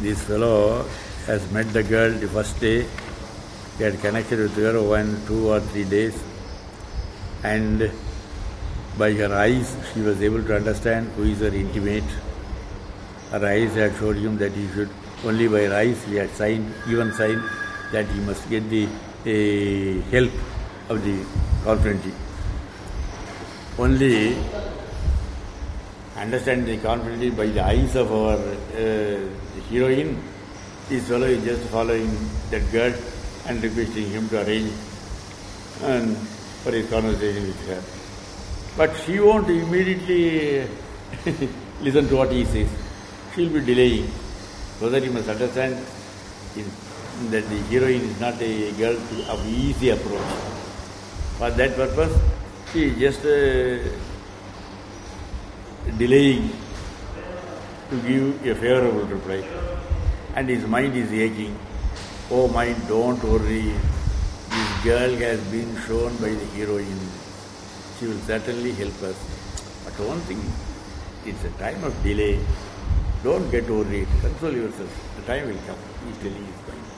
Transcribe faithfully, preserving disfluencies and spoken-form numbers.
this fellow has met the girl the first day. He had connected with her one, two or three days, and by her eyes she was able to understand who is her intimate. Her eyes had showed him that he should, only by her eyes he had signed, even signed, that he must get the uh, help of the confidante. Only understand the confidante by the eyes of our uh, heroine. This fellow is just following that girl and requesting him to arrange and for his conversation with her. But she won't immediately listen to what he says. She will be delaying. So that you must understand in, that the heroine is not a girl of easy approach. For that purpose, she is just uh, delaying to give a favorable reply. And his mind is aching. Oh mind, don't worry. This girl has been shown by the heroine. She will certainly help us. But one thing, it's a time of delay. Don't get worried. Console yourself. The time will come. He's telling his mind.